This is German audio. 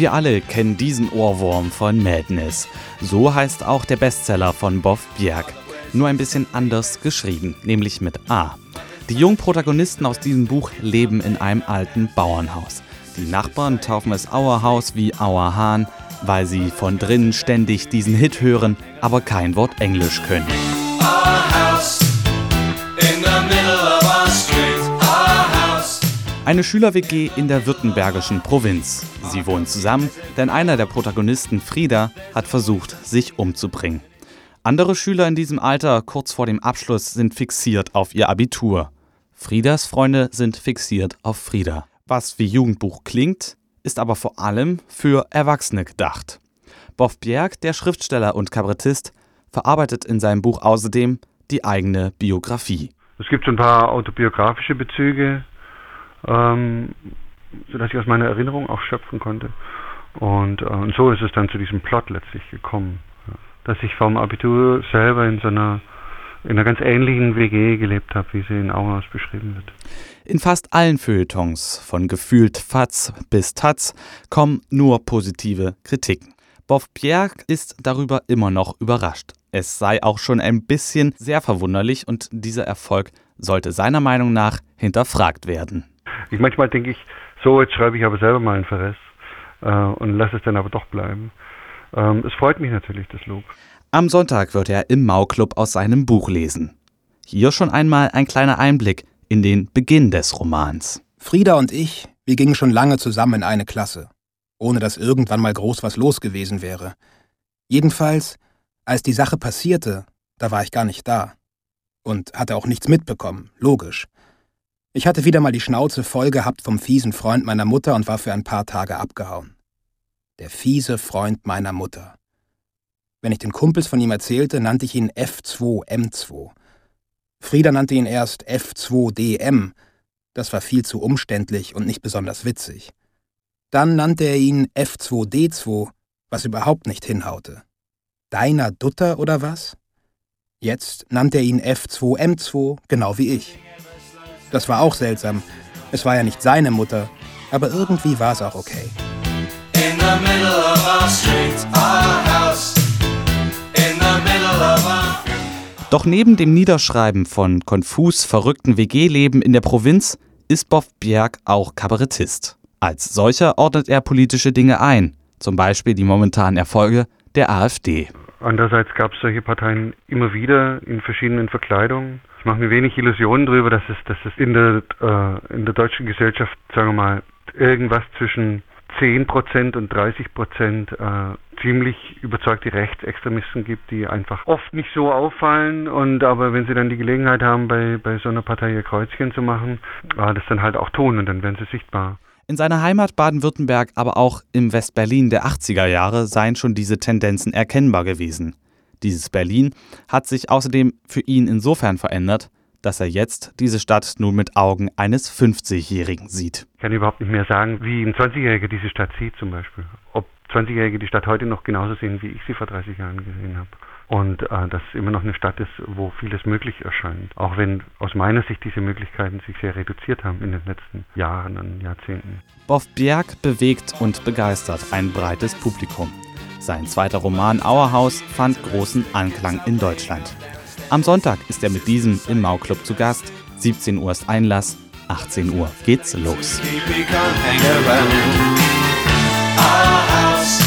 Wir alle kennen diesen Ohrwurm von Madness. So heißt auch der Bestseller von Bof Bjerg. Nur ein bisschen anders geschrieben, nämlich mit A. Die jungen Protagonisten aus diesem Buch leben in einem alten Bauernhaus. Die Nachbarn taufen es Auerhaus wie Auerhahn, weil sie von drinnen ständig diesen Hit hören, aber kein Wort Englisch können. Eine Schüler-WG in der württembergischen Provinz. Sie wohnen zusammen, denn einer der Protagonisten, Frieda, hat versucht, sich umzubringen. Andere Schüler in diesem Alter, kurz vor dem Abschluss, sind fixiert auf ihr Abitur. Friedas Freunde sind fixiert auf Frieda. Was wie Jugendbuch klingt, ist aber vor allem für Erwachsene gedacht. Bof Bjerg, der Schriftsteller und Kabarettist, verarbeitet in seinem Buch außerdem die eigene Biografie. Es gibt so ein paar autobiografische Bezüge, sodass ich aus meiner Erinnerung auch schöpfen konnte. Und so ist es dann zu diesem Plot letztlich gekommen, dass ich vom Abitur selber in einer ganz ähnlichen WG gelebt habe, wie sie in Auerhaus beschrieben wird. In fast allen Feuilletons, von gefühlt Faz bis Taz, kommen nur positive Kritiken. Bof Bjerg ist darüber immer noch überrascht. Es sei auch schon ein bisschen sehr verwunderlich und dieser Erfolg sollte seiner Meinung nach hinterfragt werden. Manchmal denke ich, so, jetzt schreibe ich aber selber mal einen Verriss und lasse es dann aber doch bleiben. Es freut mich natürlich, das Lob. Am Sonntag wird er im Mau-Club aus seinem Buch lesen. Hier schon einmal ein kleiner Einblick in den Beginn des Romans. Frieda und ich, wir gingen schon lange zusammen in eine Klasse, ohne dass irgendwann mal groß was los gewesen wäre. Jedenfalls, als die Sache passierte, da war ich gar nicht da. Und hatte auch nichts mitbekommen, logisch. Ich hatte wieder mal die Schnauze voll gehabt vom fiesen Freund meiner Mutter und war für ein paar Tage abgehauen. Der fiese Freund meiner Mutter. Wenn ich den Kumpels von ihm erzählte, nannte ich ihn F2M2. Frieda nannte ihn erst F2DM. Das war viel zu umständlich und nicht besonders witzig. Dann nannte er ihn F2D2, was überhaupt nicht hinhaute. Deiner Dutter oder was? Jetzt nannte er ihn F2M2, genau wie ich. Das war auch seltsam. Es war ja nicht seine Mutter, aber irgendwie war es auch okay. In the middle of our street, our house. In the middle of our... Doch neben dem Niederschreiben von konfus verrückten WG-Leben in der Provinz ist Bof Bjerg auch Kabarettist. Als solcher ordnet er politische Dinge ein, zum Beispiel die momentanen Erfolge der AfD. Andererseits gab es solche Parteien immer wieder in verschiedenen Verkleidungen. Ich mache mir wenig Illusionen darüber, dass es in der deutschen Gesellschaft, sagen wir mal, irgendwas zwischen 10% und 30% ziemlich überzeugte Rechtsextremisten gibt, die einfach oft nicht so auffallen aber wenn sie dann die Gelegenheit haben, bei so einer Partei ihr Kreuzchen zu machen, das dann halt auch tun und dann werden sie sichtbar. In seiner Heimat Baden-Württemberg, aber auch im West-Berlin der 80er Jahre seien schon diese Tendenzen erkennbar gewesen. Dieses Berlin hat sich außerdem für ihn insofern verändert, dass er jetzt diese Stadt nun mit Augen eines 50-Jährigen sieht. Ich kann überhaupt nicht mehr sagen, wie ein 20-Jähriger diese Stadt sieht zum Beispiel. Ob 20-Jährige die Stadt heute noch genauso sehen, wie ich sie vor 30 Jahren gesehen habe. Und dass es immer noch eine Stadt ist, wo vieles möglich erscheint. Auch wenn aus meiner Sicht diese Möglichkeiten sich sehr reduziert haben in den letzten Jahren und Jahrzehnten. Bof Bjerg bewegt und begeistert ein breites Publikum. Sein zweiter Roman Auerhaus fand großen Anklang in Deutschland. Am Sonntag ist er mit diesem im Mau-Club zu Gast. 17 Uhr ist Einlass, 18 Uhr geht's los.